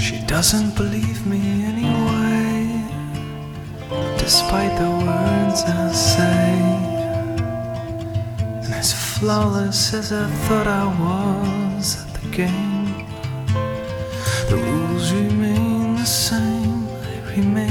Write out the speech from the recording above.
She doesn't believe me anyway, despite the words I say. And as flawless as I thought I was at the game, the rules remain the same, they remain